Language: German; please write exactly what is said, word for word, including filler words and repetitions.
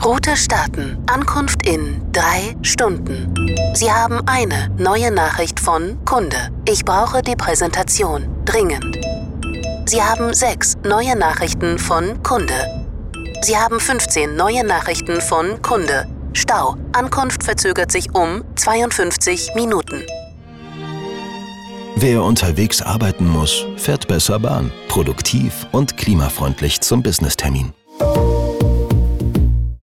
Route starten. Ankunft in drei Stunden. Sie haben eine neue Nachricht von Kunde. Ich brauche die Präsentation. Dringend. Sie haben sechs neue Nachrichten von Kunde. Sie haben fünfzehn neue Nachrichten von Kunde. Stau. Ankunft verzögert sich um zweiundfünfzig Minuten. Wer unterwegs arbeiten muss, fährt besser Bahn. Produktiv und klimafreundlich zum Businesstermin.